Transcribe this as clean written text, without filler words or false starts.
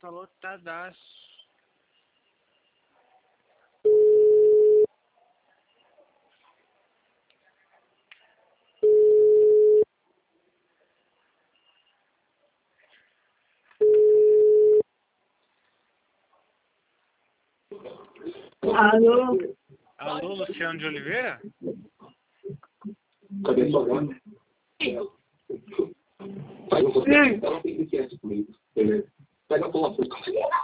tá lotadaço. Alô? Alô, Luciano de Oliveira? Cadê sua gata? Vai, você. Ela tem que comigo. Beleza. Pega a tua boca.